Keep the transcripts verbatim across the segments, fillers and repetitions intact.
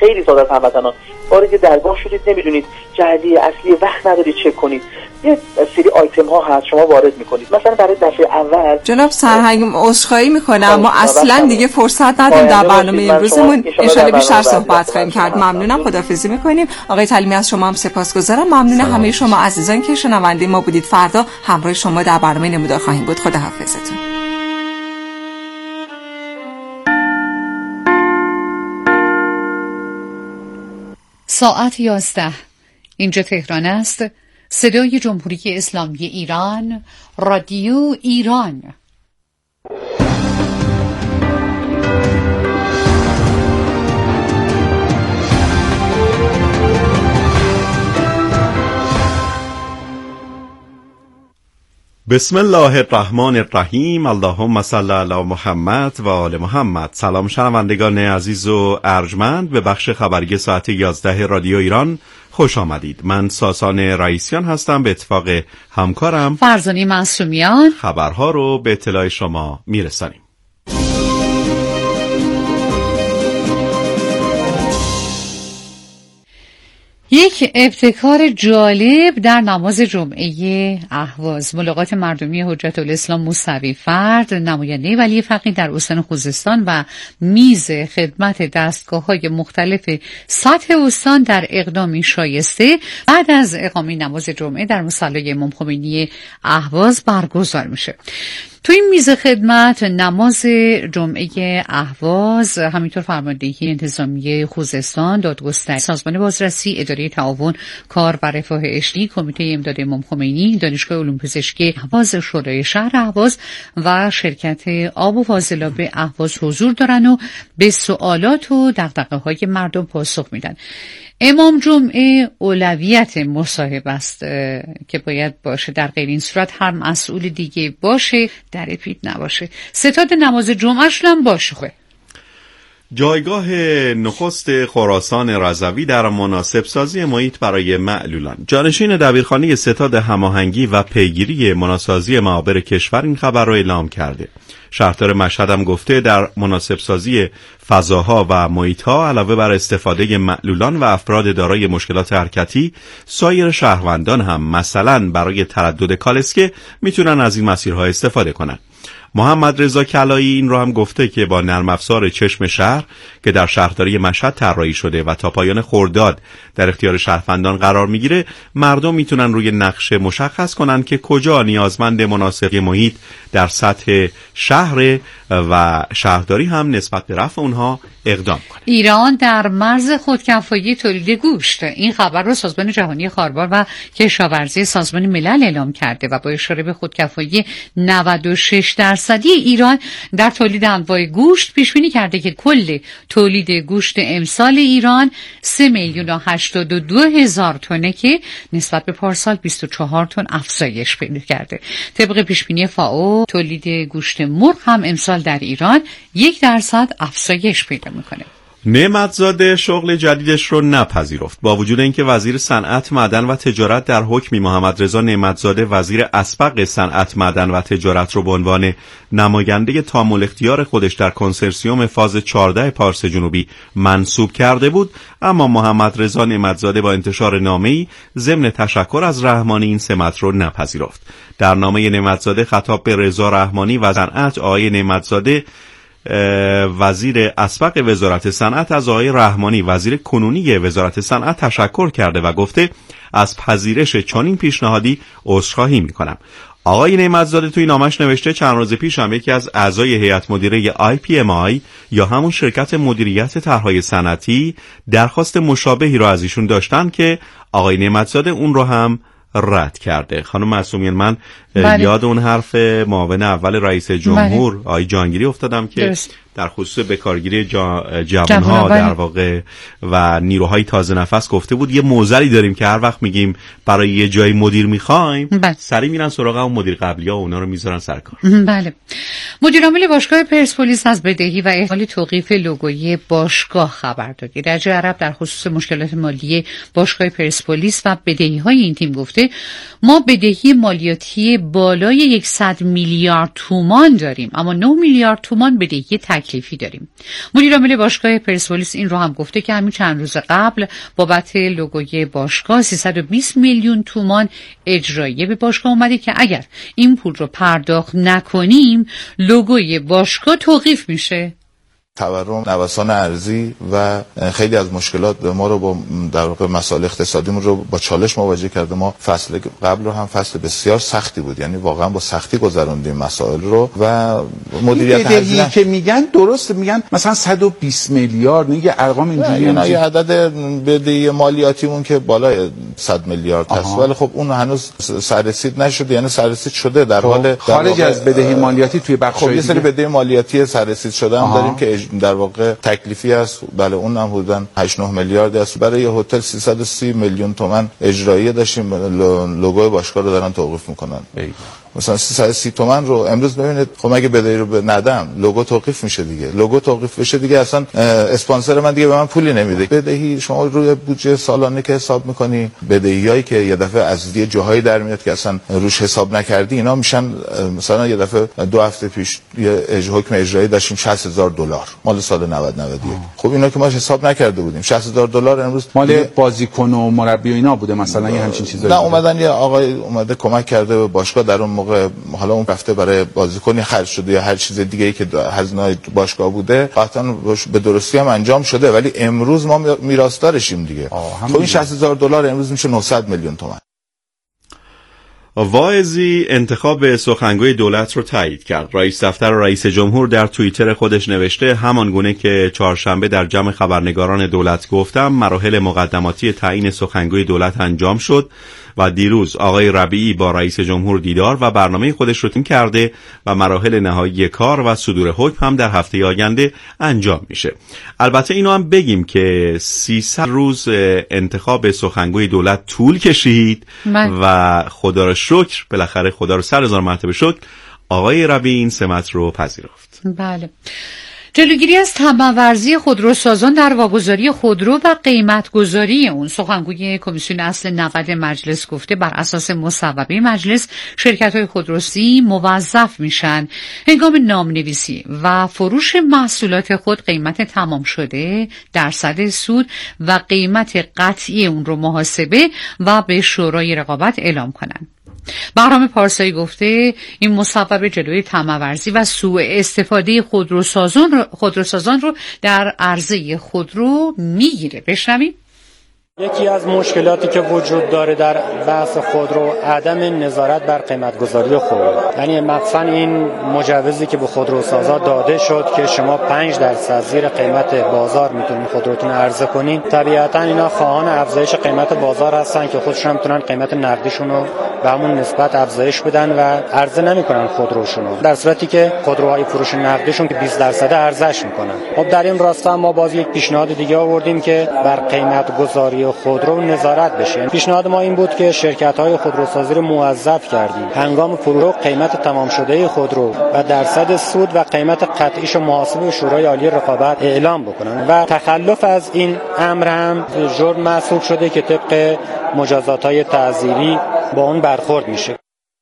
خیلی ساده هموطنان وارد درگاه شدید نمیدونید جهتی اصلی وقت ندارید چک کنید، یه سری آیتم ها هست شما وارد میکنید. مثلا برای دفعه اول جناب سرهنگ عذرخواهی میکنم اما اصلا دیگه فرصت نداریم در برنامه امروزمون، ان شاءالله بیشتر صحبت خواهیم کرد. ممنونم، خداحافظی میکنیم. آقای تعلیمی از شما هم سپاسگزارم. ممنون همه شما عزیزان که شنونده ما بودید. فردا همراه شما در برنامه نمودار خواهیم بود. خداحافظتون. ساعت یازده، اینجا تهران است. صدای جمهوری اسلامی ایران، رادیو ایران. بسم الله الرحمن الرحیم. اللهم صل علی محمد و آل محمد. سلام شنوندگان عزیز و ارجمند، به بخش خبری ساعت یازده رادیو ایران خوش آمدید. من ساسان رئیسیان هستم، به اتفاق همکارم فرزانه معصومیان خبرها رو به اطلاع شما میرسانیم. یک ابتکار جالب در نماز جمعه اهواز. ملاقات مردمی حجت الاسلام موسوی فرد، نماینده ولی فقیه در استان خوزستان و میز خدمت دستگاه‌های مختلف سطح استان در اقدامی شایسته بعد از اقامه نماز جمعه در مصلی امام خمینی اهواز برگزار میشه. تو این میز خدمت نماز جمعه اهواز همینطور فرماندهی انتظامی خوزستان، دادگستری، سازمان بازرسی، اداره تعاون کار و رفاه عشقی، کمیته امداد امام خمینی، دانشگاه علوم پزشکی اهواز، شورای شهر اهواز و شرکت آب و فاضلاب اهواز حضور دارن و به سوالات و دغدغه‌های مردم پاسخ میدن. امام جمعه اولویت مصاحبه است که باید باشه، در غیر این صورت هر مسئول دیگه باشه در پیت نباشه. ستاد نماز جمعه‌شون هم باشه. خواه جایگاه نخست خراسان رضوی در مناسب سازی محیط برای معلولان. جانشین دبیرخانه ستاد هماهنگی و پیگیری مناسازی معابر کشور این خبر را اعلام کرده. شهردار مشهد هم گفته در مناسب سازی فضاها و محیطها علاوه بر استفاده معلولان و افراد دارای مشکلات حرکتی، سایر شهروندان هم مثلا برای تردد کالسکه میتونن از این مسیرها استفاده کنن. محمد رضا کلایی این رو هم گفته که با نرم افزار چشم شهر که در شهرداری مشهد طراحی شده و تا پایان خرداد در اختیار شهروندان قرار میگیره، مردم میتونن روی نقشه مشخص کنن که کجا نیازمند مناسبی محیط در سطح شهر و شهرداری هم نسبت به رفع اونها اقدام کنه. ایران در مرز خودکفایی تولید گوشت. این خبر رو سازمان جهانی خاربار و کشاورزی سازمان ملل اعلام کرده و با اشاره به خودکفایی نود و شش درصدی ایران در تولید انواع گوشت پیش بینی کرده که کل تولید گوشت امسال ایران سه میلیون و هشتاد و دو هزار تنه که نسبت به پارسال بیست و چهار تن افزایش پیدا کرده. طبق پیش بینی فائو تولید گوشت مرغ هم امسال در ایران یک درصد افزایش پیدا میکنه. نعمتزاده شغل جدیدش رو نپذیرفت. با وجود اینکه وزیر صنعت، معدن و تجارت در حکمی محمد رضا نعمتزاده وزیر اسبق صنعت، معدن و تجارت رو به عنوان نماینده تام الاختیار خودش در کنسرسیوم فاز چهارده پارس جنوبی منصوب کرده بود، اما محمد رضا نعمتزاده با انتشار نامه‌ای ضمن تشکر از رحمانی این سمت رو نپذیرفت. در نامه نعمتزاده خطاب به رضا رحمانی و صنعت، آقای نعمتزاده وزیر اسبق وزارت صنعت از آقای رحمانی وزیر کنونی وزارت صنعت تشکر کرده و گفته از پذیرش چنین پیشنهادی عذرخواهی میکنم. آقای نعمتزاده توی نامش نوشته چند روز پیش هم یکی از اعضای هیئت مدیره آی پی ام آی یا همون شرکت مدیریت طرحهای صنعتی درخواست مشابهی رو از ایشون داشتن که آقای نعمتزاده اون رو هم رد کرده. خانم معصومیان، من بله. یاد اون حرف معاون اول رئیس جمهور بله. آقای جهانگیری افتادم که درست. در خصوص بکارگیری جا... جوانها در واقع و نیروهای تازه نفس گفته بود یه موزلی داریم که هر وقت میگیم برای یه جای مدیر میخوایم بله. سری میرن سراغ اون مدیر قبلی ها و اونا رو میذارن سر کار. بله. مدیر عامل باشگاه پرسپولیس از بدهی و احال توقیف لوگوی باشگاه خبر داد. رجع عرب در خصوص مشکلات مالی باشگاه پرسپولیس و بدهی های این تیم گفته ما بدهی مالیاتی بالای صد میلیارد تومان داریم، اما نه میلیارد تومان بدهی تک تکلیفی داریم. مدیر عامل باشگاه پرسپولیس این رو هم گفته که همین چند روز قبل بابت لوگوی باشگاه سیصد و بیست میلیون تومان اجراییه به باشگاه اومده که اگر این پول رو پرداخت نکنیم لوگوی باشگاه توقیف میشه. تورم، نوسان ارزی و خیلی از مشکلات ما رو با در واقع مسائل اقتصادیمون رو با چالش مواجه کرده. ما فصل قبل رو هم فصل بسیار سختی بود، یعنی واقعا با سختی گذروندیم مسائل رو و مدیریت هزینه که میگن درست میگن مثلا صد و بیست میلیارد، میگه ارقام اینجوریه، نه یه عدد بدهی مالیاتیمون که بالای صد میلیارد هست، ولی خب اون هنوز سررسید نشده، یعنی سررسید شده در حال خارج از بدهی مالیاتی توی بخش خب یه سری بدهی مالیاتی سررسید شده هم داریم که در واقع تکلیفی است. بله اون هم حدوداً هشت نه میلیارد است. برای یه هتل سیصد و سی میلیون تومان اجرایی داشتیم، لوگوی باشگاه رو دارن توقیف میکنن. مثلا سیصد و سی تومن رو امروز ببینید، خب اگه بدهی رو ندم لوگو توقیف میشه دیگه. لوگو توقیف بشه دیگه اصلا اسپانسر من دیگه به من پولی نمیده. بدهی شما روی بودجه سالانه که حساب میکنی، بدهیایی که یه دفعه از یه جاهایی در میاد که اصلا روش حساب نکردی، اینا میشن مثلا یه دفعه دو هفته پیش یه حکم اجرایی داشتیم شصت هزار دلار مال سال نود نود و یک. خب اینا که ما حساب نکرده بودیم، شصت هزار دلار امروز مال بازیکن و مربی و اینا بوده مثلا، یه همچین چیزایی. نه اومدن یه آقای اومده کمک کرده به باشگاه در اون موقع، حالا اون رفته برای بازیکنی خرج شده یا هر چیز دیگه‌ای که هزینه‌های باشگاه بوده، قطعاً به درستی هم انجام شده، ولی امروز ما میراثدارشیم دیگه. خب این شصت هزار دلار امروز میشه نهصد میلیون تومان. واعظی انتخاب سخنگوی دولت رو تایید کرد. رئیس دفتر رئیس جمهور در توییتر خودش نوشته همان گونه که چهارشنبه در جمع خبرنگاران دولت گفتم، مراحل مقدماتی تعیین سخنگوی دولت انجام شد و دیروز آقای ربیعی با رئیس جمهور دیدار و برنامه خودش رو تیم کرده و مراحل نهایی کار و صدور حکم هم در هفته آینده انجام میشه. البته اینو هم بگیم که سیصد روز انتخاب سخنگوی دولت طول کشید من. و خدا رو شکر، بالاخره خدا رو سر هزار مرتبه شکر، آقای ربیعی این سمت رو پذیرفت. بله. جلوگیری از طمع‌ورزی خودروسازان در واگذاری خودرو و قیمت‌گذاری اون، سخنگوی کمیسیون اصل نقد مجلس گفته بر اساس مصوبه مجلس شرکت‌های خودروسازی موظف میشن هنگام نامنویسی و فروش محصولات خود قیمت تمام شده، درصد سود و قیمت قطعی اون رو محاسبه و به شورای رقابت اعلام کنن. بهرام پارسایی گفته این مصوبه جلوی طمع‌ورزی و سوء استفاده خودروسازان رو خودروسازان رو در عرضه خودرو میگیره. بشنویم. یکی از مشکلاتی که وجود داره در بحث خودرو عدم نظارت بر قیمت‌گذاری خودرو، یعنی مثلا این مجوزی که به خودروسازا داده شد که شما پنج درصد زیر قیمت بازار میتونید خودروتون عرضه کنین، طبیعتا اینا خواهان افزایش قیمت بازار هستن که خودشون هم میتونن قیمت نقدیشون رو به همون نسبت افزایش بدن و عرضه نمیکنن خودروشون رو، در صورتی که خودروهای فروش نقدیشون که بیست درصد عرضهش میکنن. خب در این راستا ما باز یک پیشنهاد دیگه آوردیم که بر قیمت‌گذاری خودرو نظارت بشه. پیشنهاد ما این بود که شرکت‌های خودروسازی رو موظف کردیم هنگام فروش قیمت تمام شده خودرو و درصد سود و قیمت قطعیش محاسبه شورای عالی رقابت اعلام بکنن و تخلف از این امر هم جرم محسوب شده که طبق مجازات‌های تعزیری با اون برخورد میشه.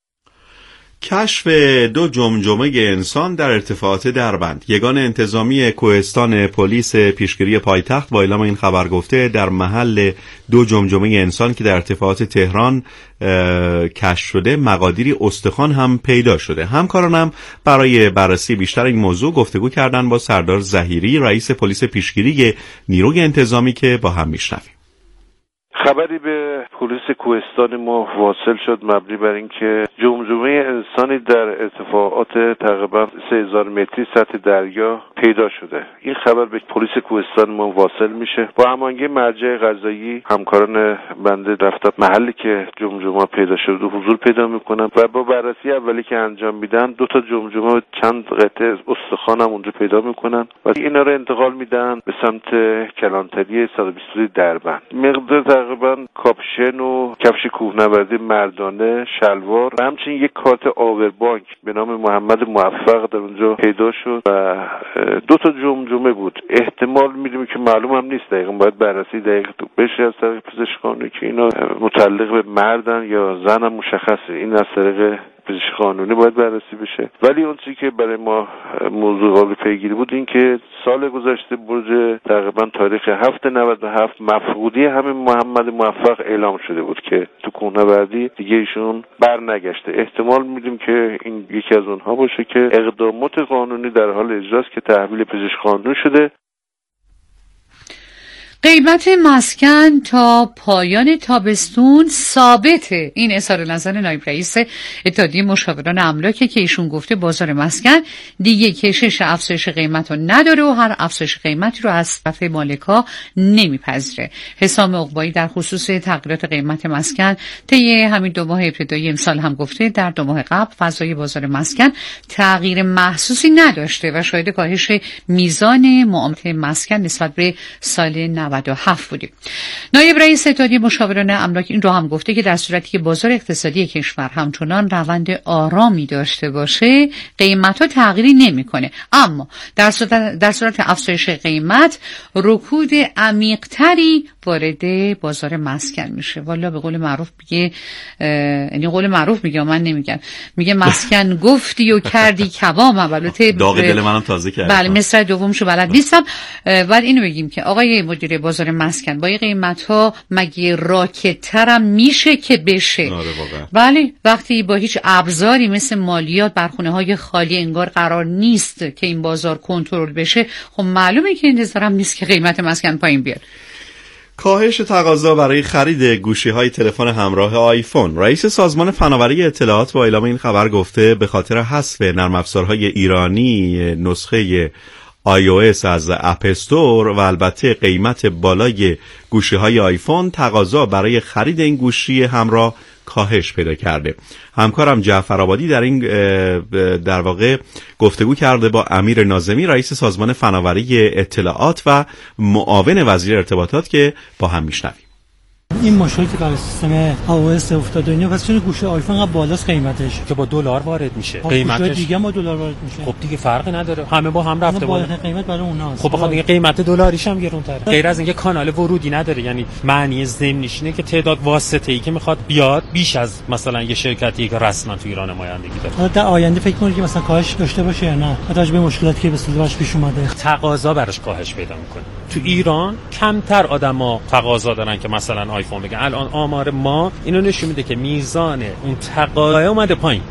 کشف دو جمجمه انسان در ارتفاعات دربند. یگان انتظامی کوهستان پلیس پیشگیری پایتخت با اعلام این خبر گفته در محل دو جمجمه انسان که در ارتفاعات تهران کشف شده مقادیری استخوان هم پیدا شده. همکارانم برای بررسی بیشتر این موضوع گفتگو کردن با سردار ظهیری رئیس پلیس پیشگیری نیروی انتظامی که با هم میشنویم. خبری به پلیس کوهستان ما واصل شد مبنی بر اینکه جمجمه انسانی در ارتفاعات تقریبا سه هزار متری سطح دریا پیدا شده. این خبر به پلیس کوهستان ما واصل میشه. با هماهنگی مرجع قضایی همکاران بنده رفتن محلی که جمجمه پیدا شده حضور پیدا میکنن و با بررسی اولی که انجام میدن دو تا جمجمه و چند قطعه استخوان هم اونجا پیدا میکنن و اینا رو انتقال میدن به سمت کلانتری صد و بیست دربند. مقدار تقریبا کاپشن و کفش کوهنوردی مردانه، شلوار و همچنین یک کارت آوربانک به نام محمد موفق در اونجا پیدا شد و دو تا جمجمه بود. احتمال میدیم که معلوم هم نیست دقیقاً، باید بررسی دقیق بشه از طریق پزشکان که اینا متعلق به مردن یا زن هم مشخصه. این از طریق پزشکی قانونی باید بررسی بشه. ولی اون چیزی که برای ما موضوع قابل پیگیری بود این که سال گذشته برج تقریبا تاریخ هفت نود و هفت مفقودی همین محمد موفق اعلام شده بود که تو کوهنوردی دیگه ایشون بر نگشته. احتمال میدیم که این یکی از اونها باشه که اقدامات قانونی در حال اجراست که تحویل پزشکی قانونی شده. قیمت مسکن تا پایان تابستون ثابته. این اظهار نظر نایب رئیس اتحادیه مشاوران املاکه که ایشون گفته بازار مسکن دیگه کشش افزایش قیمت رو نداره و هر افزایش قیمتی رو از طرف مالکا نمیپذیره. حسام عقبایی در خصوص تغییرات قیمت مسکن طی همین دو ماه ابتدایی امسال هم گفته در دو ماه قبل فضای بازار مسکن تغییر محسوسی نداشته و شاهد کاهش میزان معاملات مسکن نسبت به سال نود و هفت بودیم. نایب رئیس اتحادیه مشاوران املاک این رو هم گفته که در صورتی که بازار اقتصادی کشور همچنان روند آرامی داشته باشه قیمت‌ها تغییری نمی‌کنه، اما در صورت در صورت افزایش قیمت رکود عمیق‌تری وارد بازار مسکن میشه. والا به قول معروف میگه، یعنی قول معروف میگه من نمیگم، میگه مسکن گفتی و کردی کباب. البته داغ دل منم تازه کرد. بله مصرع دومشو بلد نیستم. بعد اینو بگیم که آقای مدیر بازار مسکن با این قیمت‌ها مگه راکت‌ترم میشه که بشه؟ آره واقعا. بله وقتی با هیچ ابزاری مثل مالیات بر خونه‌های خالی انگار قرار نیست که این بازار کنترل بشه، خب معلومه که انتظارم نیست که قیمت مسکن پایین بیاد. کاهش تقاضا برای خرید گوشی‌های تلفن همراه آیفون. رئیس سازمان فناوری اطلاعات با اعلام این خبر گفته به خاطر حذف نرم افزارهای ایرانی نسخه آی او اس از اپ استور و البته قیمت بالای گوشی‌های آیفون تقاضا برای خرید این گوشی همراه کاهش پیدا کرده. همکارم جعفر آبادی در این در واقع گفتگو کرده با امیر ناظمی رئیس سازمان فناوری اطلاعات و معاون وزیر ارتباطات که با هم میشنویم. این مشکلی که برای سیستم آی او اس افتاده اینا پس چون گوشه آیفون قبل بالاست قیمتش که با دلار وارد میشه، قیمتش دیگه با دلار وارد میشه. خب دیگه فرقی نداره، همه با هم رفته بالا، قیمت برای اوناست. خب بخاطر اینکه قیمت دلاریش هم گرونتره، غیر از اینکه کانال ورودی نداره، یعنی معنی ضمنیش اینه که تعداد واسطه‌ای که میخواد بیاد بیش از مثلا یه شرکتی که رسما تو ایران نمایندگی داره. در آینده فکر کنید که مثلا کاهش داشته باشه یا نه؟ توجه به مشکلاتی که به سلوش پیش اومده تقاضا براش کاهش پیدا میکنه. تو ایران کمتر آدما تقاضا دارن که مثلا آیفون بگن. الان آمار ما اینو نشون میده که میزان اون تقاضا اومده پایین.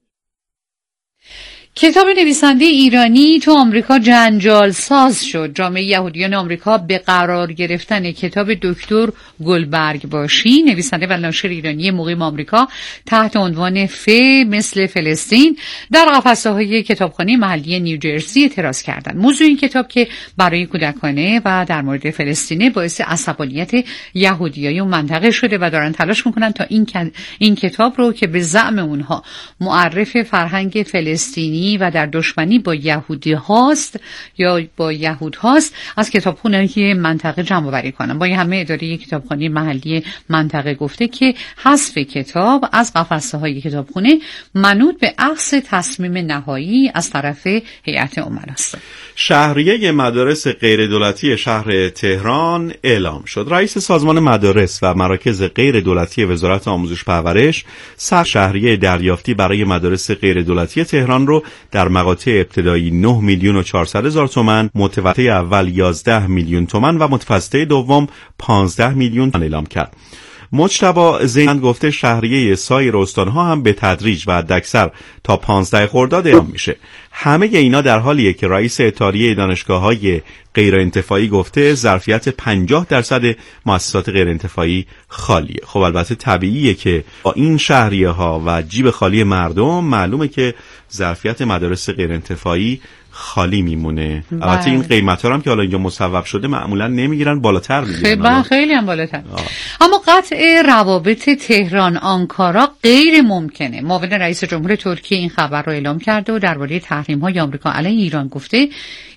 کتاب نویسنده ایرانی تو آمریکا جنجال ساز شد. جامعه یهودیان آمریکا به قرار گرفتن کتاب دکتر گلبرگ باشی، نویسنده و ناشر ایرانی مقیم آمریکا، تحت عنوان ف مثل فلسطین در قفسه‌های کتابخانه محلی نیوجرسی اعتراض کردند. موضوع این کتاب که برای کودکانه و در مورد فلسطین باعث عصبانیت یهودیای اون منطقه شده و دارن تلاش میکنن تا این این کتاب رو که به زعم اونها معرف فرهنگ فلسطینی و در دشمنی با یهودی هاست یا با یهود هاست از کتابخانه منطقه جمع آوری کنن. با همه اداره کتابخانه محلی منطقه گفته که حذف کتاب از قفسه های کتابخانه منوط به اخذ تصمیم نهایی از طرف هیئت امنا است. شهریه مدارس غیر دولتی شهر تهران اعلام شد. رئیس سازمان مدارس و مراکز غیر دولتی وزارت آموزش پرورش سر شهریه دریافتی برای مدارس غیر دولتی تهران رو در مقاطع ابتدایی نه میلیون و چهارصد هزار تومان، متوسطه اول یازده میلیون تومان و متوسطه دوم پانزده میلیون تومان اعلام کرد. مجتبی زینند گفته شهریه سایر استانها هم به تدریج و حداکثر تا پانزده خرداد اعلام میشه. همه اینا در حالیه که رئیس اتحادیه دانشگاه‌های غیر انتفاعی گفته ظرفیت پنجاه درصد مؤسسات غیر انتفاعی خالیه. خب البته طبیعیه که با این شهریه ها و جیب خالی مردم معلومه که ظرفیت مدارس غیر انتفاعی خالی میمونه. البته این قیمت ها هم که حالا اینجا مصوب شده معمولا نمیگیرن، بالاتر میگیرن. خیلی هم بالاتر. اما قطع روابط تهران آنکارا غیر ممکنه. معاون رئیس جمهور ترکیه این خبر رو اعلام کرده و درباره تحریم های آمریکا علیه ایران گفته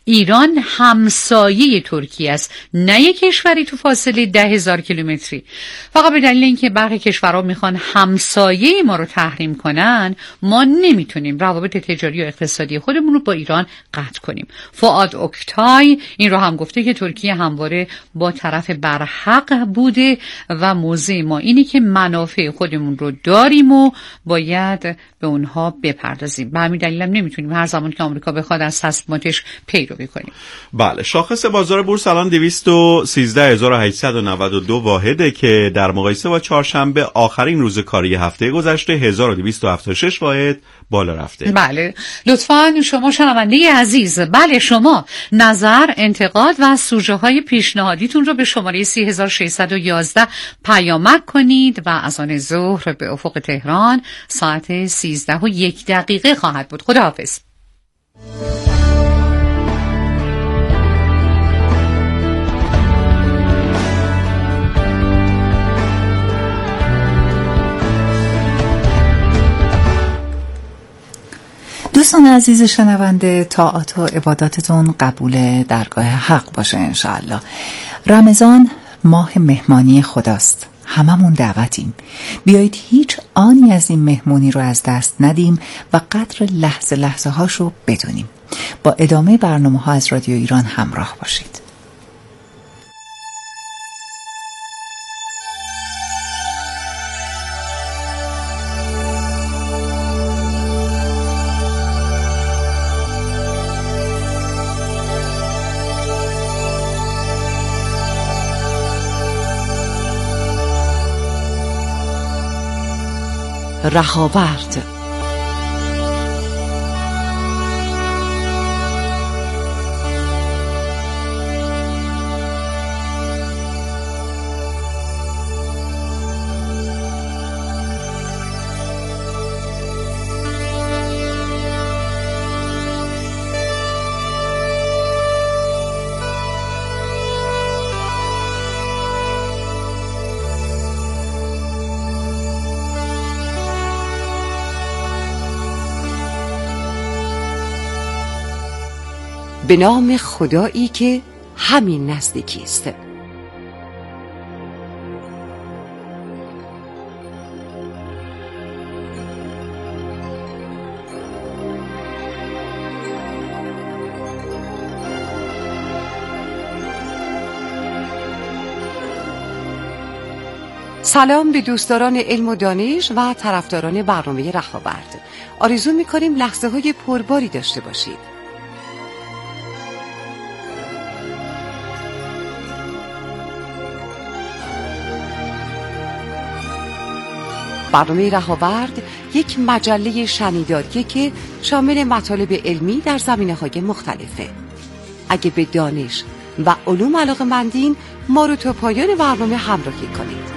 ایران همسایه ترکیه است، نه یک کشوری تو فاصله ده هزار کیلومتری. فقط به دلیل اینکه برخی کشورها میخوان همسایه ما رو تحریم کنن، ما نمیتونیم روابط تجاری و اقتصادی خودمون رو با ایران قطع کنیم. فؤاد اوکتای این رو هم گفته که ترکیه همواره با طرف برحق بوده و موضع ما اینی که منافع خودمون رو داریم و باید به اونها بپردازیم. به همین دلیل هم نمیتونیم هر زمان که آمریکا بخواد از تصمیماتش پیروی کنیم. بله، شاخص بازار بورس الان دویست و سیزده هزار و هشتصد و نود و دو واحده که در مقایسه با چهارشنبه آخرین روز کاری هفته گذشته هزار و دویست و هفتاد و شش واحد بالا رفته. بله، لطفاً شما شنونده عزیز، بله شما نظر، انتقاد و سوژه های پیشنهادیتون رو به شماره سه هزار و ششصد و یازده پیامک کنید و از آن ظهر به افق تهران ساعت سیزده و یک دقیقه خواهد بود. خداحافظ. دوستان عزیز شنونده، طاعات و عباداتتون قبول درگاه حق باشه انشاءالله. رمضان ماه مهمانی خداست، هممون دعوتیم. بیایید هیچ آنی از این مهمونی رو از دست ندیم و قدر لحظه لحظه هاش رو بدونیم. با ادامه برنامه ها از رادیو ایران همراه باشید. رهاورد. به نام خدایی که همین نزدیکی است. سلام به دوستداران علم و دانش و طرفداران برنامه رهاورد. آرزو می‌کنیم لحظه‌های پرباری داشته باشید. برنامه رهاورد یک مجله شنیداریه که شامل مطالب علمی در زمینه‌های مختلفه. اگه به دانش و علوم علاقه‌مندین، ما رو تا پایان برنامه همراهی کنید.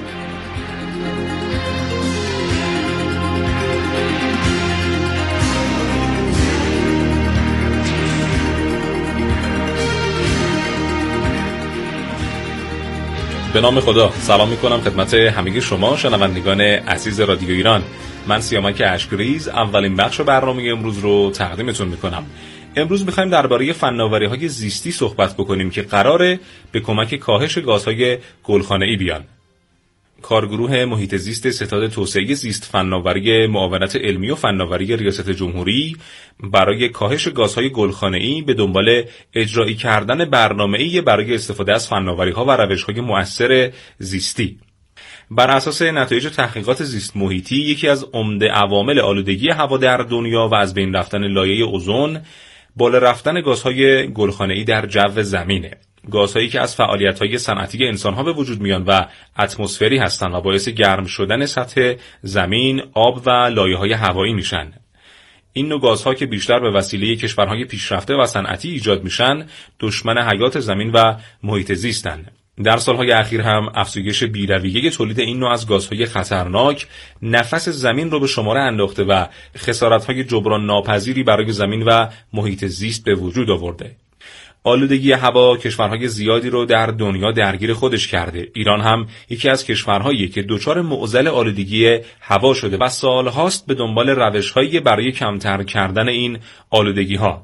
به نام خدا سلام میکنم خدمت همگی شما شنوندگان عزیز رادیو ایران. من سیامک اشکریز اولین بخش برنامه امروز رو تقدیمتون میکنم. امروز میخوایم درباره فناوری‌های زیستی صحبت بکنیم که قراره به کمک کاهش گازهای گلخانه‌ای بیان. کارگروه محیط زیست ستاد توسعه زیست فناوری معاونت علمی و فناوری ریاست جمهوری برای کاهش گازهای گلخانه‌ای به دنبال اجرایی کردن برنامه‌ای برای استفاده از فناوری‌ها و روش‌های مؤثر زیستی. بر اساس نتایج تحقیقات زیست محیطی، یکی از عمده عوامل آلودگی هوا در دنیا و از بین رفتن لایه اوزون بالا رفتن گازهای گلخانه‌ای در جو زمینه. گازهایی که از فعالیت‌های صنعتی انسان‌ها به وجود میان و اتمسفری هستند و باعث گرم شدن سطح زمین، آب و لایه‌های هوایی میشن. این نوع گازها که بیشتر به وسیله کشورهای پیشرفته و صنعتی ایجاد میشن، دشمن حیات زمین و محیط زیستن. در سالهای اخیر هم افزایش بی‌رویه تولید این نوع از گازهای خطرناک نفس زمین رو به شماره انداخته و خسارت‌های جبران ناپذیری برای زمین و محیط زیست به وجود آورده. آلودگی هوا کشورهای زیادی رو در دنیا درگیر خودش کرده. ایران هم یکی از کشورهایی که دچار معضل آلودگی هوا شده و سالهاست به دنبال روش‌هایی برای کمتر کردن این آلودگی‌ها.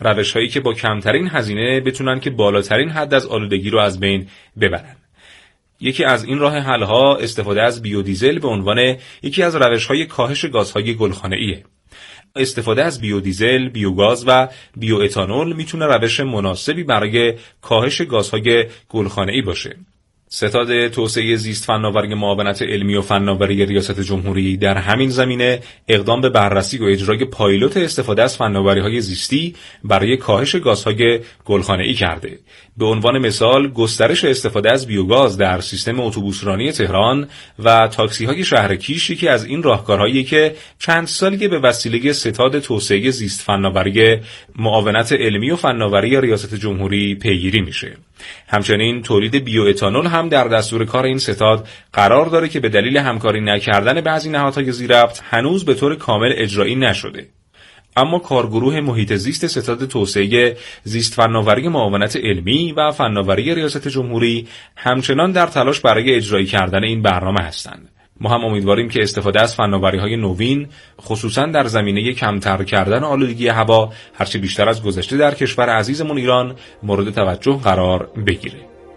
روش‌هایی که با کمترین هزینه بتونن که بالاترین حد از آلودگی رو از بین ببرن. یکی از این راه حل‌ها استفاده از بیودیزل به عنوان یکی از روش‌های کاهش گازهای گلخانه‌ایه. استفاده از بیودیزل، بیوگاز و بیوئتانول میتونه روش مناسبی برای کاهش گازهای گلخانه‌ای باشه. ستاد توسعه زیست فناوری معاونت علمی و فناوری ریاست جمهوری در همین زمینه اقدام به بررسی و اجرای پایلوت استفاده از فناوری‌های زیستی برای کاهش گازهای گلخانه‌ای کرده. به عنوان مثال، گسترش استفاده از بیوگاز در سیستم اتوبوسرانی تهران و تاکسی‌های شهر کیش یکی از این راهکارهایی که چند سالیه به وسیله ستاد توسعه زیست فناوری معاونت علمی و فناوری ریاست جمهوری پیگیری میشه. همچنین تولید بیوئتانول هم در دستور کار این ستاد قرار داره که به دلیل همکاری نکردن بعضی نهادهای ذی‌ربط هنوز به طور کامل اجرایی نشده. اما کارگروه محیط زیست ستاد توسعه زیست فناوری معاونت علمی و فناوری ریاست جمهوری همچنان در تلاش برای اجرایی کردن این برنامه هستند. ما هم امیدواریم که استفاده از فناوری‌های نوین خصوصا در زمینه کمتر کردن آلودگی هوا هرچه بیشتر از گذشته در کشور عزیزمون ایران مورد توجه قرار بگیره.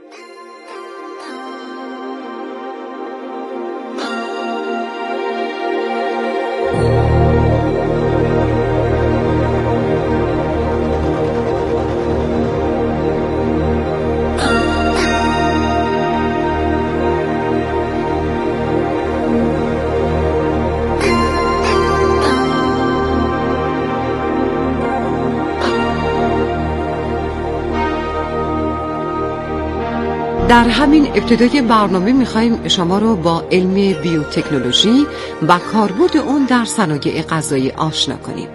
در همین ابتدای برنامه می‌خوایم شما رو با علم بیوتکنولوژی و کاربرد اون در صنایع غذایی آشنا کنیم.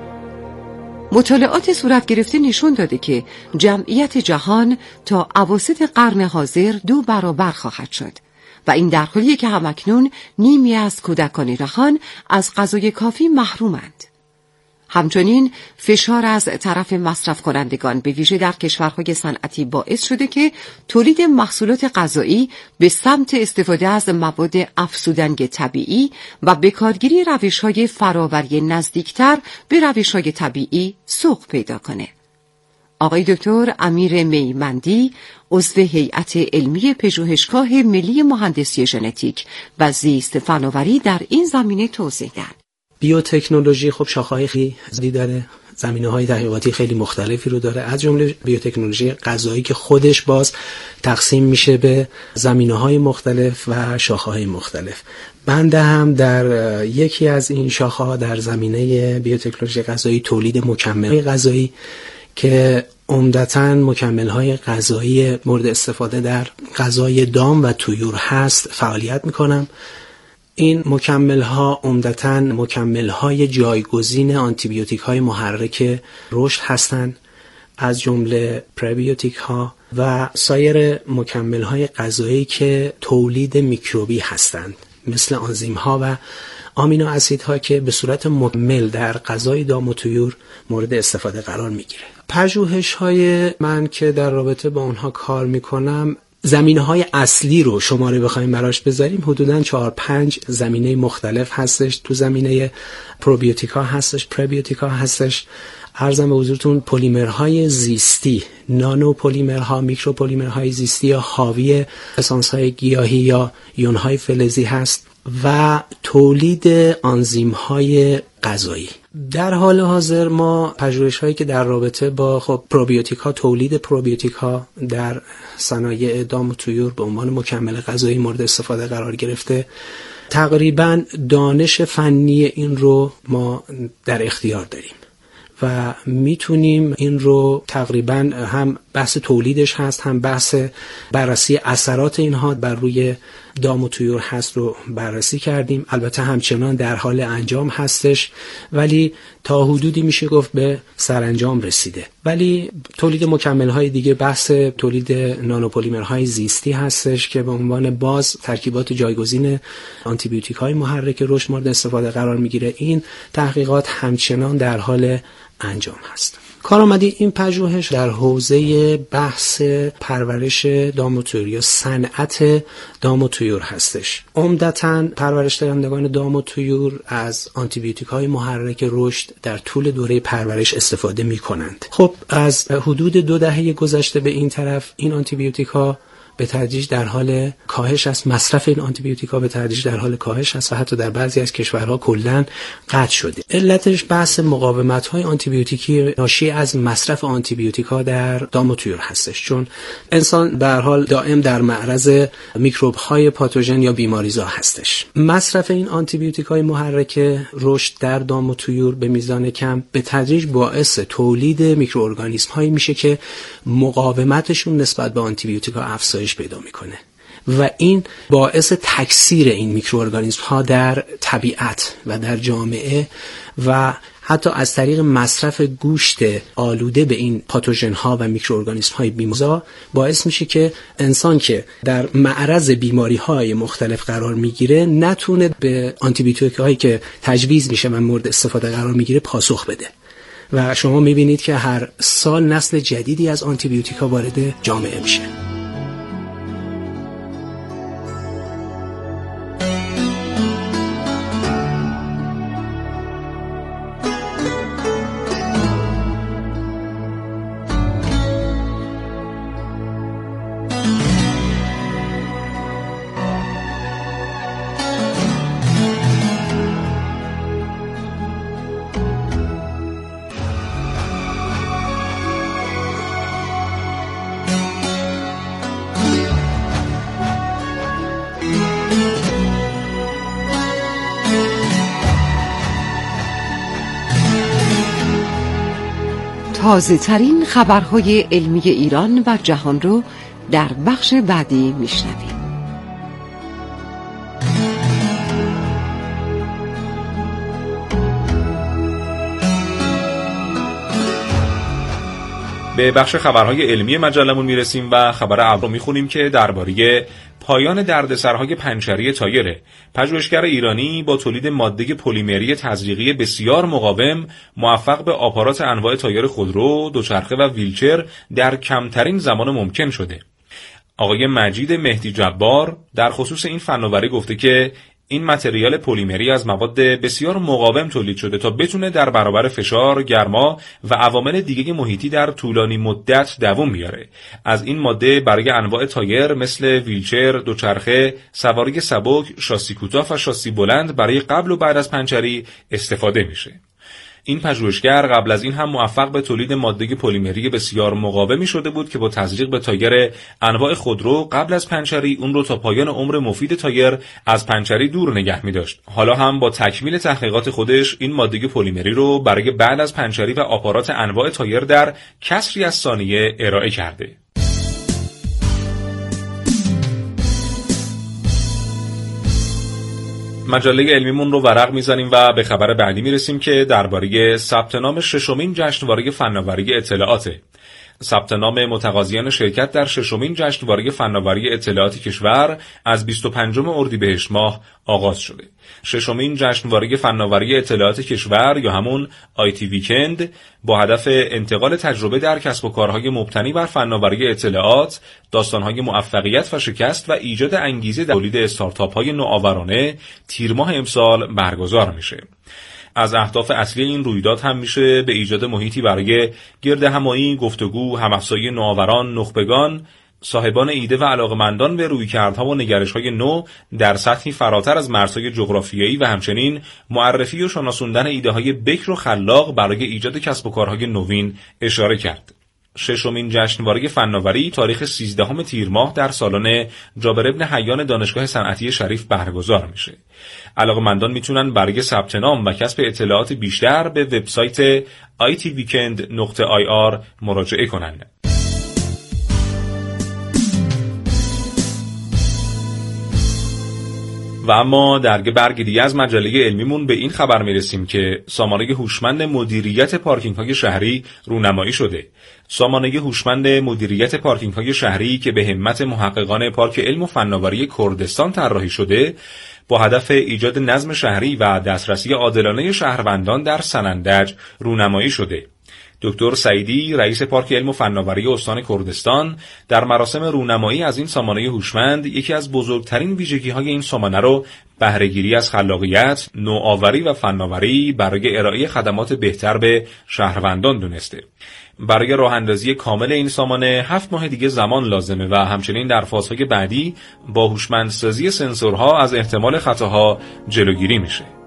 مطالعات صورت گرفته نشون داده که جمعیت جهان تا اواسط قرن حاضر دو برابر خواهد شد و این در حالیه که همکنون نیمی از کودکان جهان از غذای کافی محرومند. همچنین فشار از طرف مصرف کنندگان به ویژه در کشورهای صنعتی باعث شده که تولید محصولات غذایی به سمت استفاده از مواد افزودنگ طبیعی و بکارگیری روش‌های فراوری نزدیکتر به روش‌های طبیعی سوق پیدا کنه. آقای دکتر امیر میمندی عضو هیئت علمی پژوهشگاه ملی مهندسی ژنتیک و زیست فناوری در این زمینه توضیح دادند. بیوتکنولوژی خب شاخه‌های خیلی زیادی داره، زمینه‌های تحقیقاتی خیلی مختلفی رو داره، از جمله بیوتکنولوژی غذایی که خودش باز تقسیم میشه به زمینه‌های مختلف و شاخه‌های مختلف. بنده هم در یکی از این شاخه‌ها در زمینه بیوتکنولوژی غذایی تولید مکمل‌های غذایی که عمدتاً مکمل‌های غذایی مورد استفاده در غذای دام و طیور هست فعالیت می‌کنم. این مکمل ها عمدتاً مکمل های جایگزین آنتی بیوتیک های محرک رشد هستند، از جمله پربیوتیک ها و سایر مکمل های غذایی که تولید میکروبی هستند مثل آنزیم ها و آمینو اسیدها که به صورت مکمل در غذای دام و طیور مورد استفاده قرار میگیره. پژوهش های من که در رابطه با اونها کار میکنم زمینه‌های اصلی رو شماره بخوایم براش بذاریم حدوداً چهار پنج زمینه مختلف هستش. تو زمینه پروبیوتیکا هستش، پربیوتیکا هستش، عرضم به حضورتون پلیمرهای زیستی، نانو پلیمرها، میکرو پلیمرهای زیستی یا حاوی اسانس‌های گیاهی یا یون‌های فلزی هست و تولید آنزیم‌های غذایی. در حال حاضر ما پژوهش‌هایی که در رابطه با خب پروبیوتیک‌ها، تولید پروبیوتیک‌ها در صنایع دام و طیور به عنوان مکمل غذایی مورد استفاده قرار گرفته، تقریباً دانش فنی این رو ما در اختیار داریم و میتونیم این رو تقریباً هم بحث تولیدش هست هم بحث بررسی اثرات اینها بر روی دام و طیور هست رو بررسی کردیم. البته همچنان در حال انجام هستش ولی تا حدودی میشه گفت به سرانجام رسیده. ولی تولید مکمل‌های دیگه بحث تولید نانوپلیمرهای زیستی هستش که به عنوان باز ترکیبات جایگزین آنتی بیوتیک‌های محرک رشد مورد استفاده قرار میگیره. این تحقیقات همچنان در حال انجام هست. کارآمدی این پژوهش در حوزه بحث پرورش دام و طیور یا صنعت دام و طیور هستش. عمدتاً پرورش دهندگان دام و طیور از آنتی بیوتیک های محرک رشد در طول دوره پرورش استفاده می کنند. خب از حدود دو دهه گذشته به این طرف این آنتی بیوتیک ها به تدریج در حال کاهش است. مصرف این آنتی بیوتیک ها به تدریج در حال کاهش است و حتی در بعضی از کشورها کلاً قطع شده. علتش بحث مقاومت های آنتی بیوتیکی ناشی از مصرف آنتی بیوتیک ها در دام و طیور هستش، چون انسان به هر حال دائم در معرض میکروب های پاتوژن یا بیماریزا هستش. مصرف این آنتی بیوتیک های محرک رشد در دام و طیور به میزان کم به تدریج باعث تولید میکروارگانیسم هایی میشه که مقاومتشون نسبت به آنتی بیوتیک ها افزایش پیدا میکنه و این باعث تکثیر این میکروارگانیسم ها در طبیعت و در جامعه و حتی از طریق مصرف گوشت آلوده به این پاتوژن ها و میکروارگانیسم های بیمارزا باعث میشه که انسان که در معرض بیماری های مختلف قرار میگیره نتونه به آنتی بیوتیک هایی که تجویز میشه و مورد استفاده قرار میگیره پاسخ بده و شما میبینید که هر سال نسل جدیدی از آنتی بیوتیک ها وارد جامعه میشه. تازه ترین خبرهای علمی ایران و جهان رو در بخش بعدی میشنوید. به بخش خبرهای علمی مجلمون میرسیم و خبر اول رو میخونیم که درباره پایان دردسرهای پنچری تایره. پژوهشگر ایرانی با تولید ماده پلیمری تزریقی بسیار مقاوم موفق به آپارات انواع تایر خودرو، دوچرخه و ویلچر در کمترین زمان ممکن شده. آقای مجید مهدی جبار در خصوص این فناوری گفته که این متریال پلیمری از مواد بسیار مقاوم تولید شده تا بتونه در برابر فشار، گرما و عوامل دیگه محیطی در طولانی مدت دوام بیاره. از این ماده برای انواع تایر مثل ویلچر، دوچرخه، سواری سبک، شاسی کوتاه و شاسی بلند برای قبل و بعد از پنچری استفاده میشه. این پژوهشگر قبل از این هم موفق به تولید ماده پلیمری بسیار مقاومی شده بود که با تزریق به تایر انواع خودرو قبل از پنچری اون رو تا پایان عمر مفید تایر از پنچری دور نگه می داشت. حالا هم با تکمیل تحقیقات خودش این ماده پلیمری رو برای بعد از پنچری و آپارات انواع تایر در کسری از ثانیه ارائه کرده. مجله علمیمون رو ورق میزنیم و به خبر بعدی میرسیم که درباره ثبت نام ششمین جشنواره فناوری اطلاعاته. ثبت نام متقاضیان شرکت در ششمین جشنواره فناوری اطلاعات کشور از بیست و پنجم اردیبهشت ماه آغاز شده. ششمین جشنواره فناوری اطلاعات کشور یا همون آی تی ویکند با هدف انتقال تجربه در کسب و کارهای مبتنی بر فناوری اطلاعات، داستانهای موفقیت و شکست و ایجاد انگیزه در تولید استارتاپ‌های نوآورانه تیر ماه امسال برگزار میشه. از اهداف اصلی این رویداد هم میشه به ایجاد محیطی برای گرد همایی، گفتگو، هم‌افزایی نوآوران، نخبگان، صاحبان ایده و علاقمندان به رویکردها و نگرش‌های نو در سطحی فراتر از مرزهای جغرافیایی و همچنین معرفی و شناسوندن ایده‌های بکر و خلاق برای ایجاد کسب و کارهای نوین اشاره کرد. ششمین جشنواره فناوری تاریخ سیزدهم تیر ماه در سالن جابر ابن حیان دانشگاه صنعتی شریف برگزار میشه. علاقه‌مندان میتونن برای ثبت نام و کسب اطلاعات بیشتر به وبسایت آی تی ویکند نقطه آی آر مراجعه کنند. و اما در برگ دیگه از مجله علمیمون به این خبر میرسیم که سامانه هوشمند مدیریت پارکینگ‌های شهری رونمایی شده. سامانه هوشمند مدیریت پارکینگ‌های شهری که به همت محققان پارک علم و فناوری کردستان طراحی شده، با هدف ایجاد نظم شهری و دسترسی عادلانه شهروندان در سنندج رونمایی شده. دکتر سعیدی رئیس پارک علم و فناوری استان کردستان در مراسم رونمایی از این سامانه هوشمند یکی از بزرگترین ویژگی‌های این سامانه رو بهره‌گیری از خلاقیت، نوآوری و فناوری برای ارائه خدمات بهتر به شهروندان دونسته. برای راه‌اندازی کامل این سامانه هفت ماه دیگه زمان لازمه و همچنین در فازهای بعدی با هوشمندسازی سنسورها از احتمال خطاها جلوگیری میشه.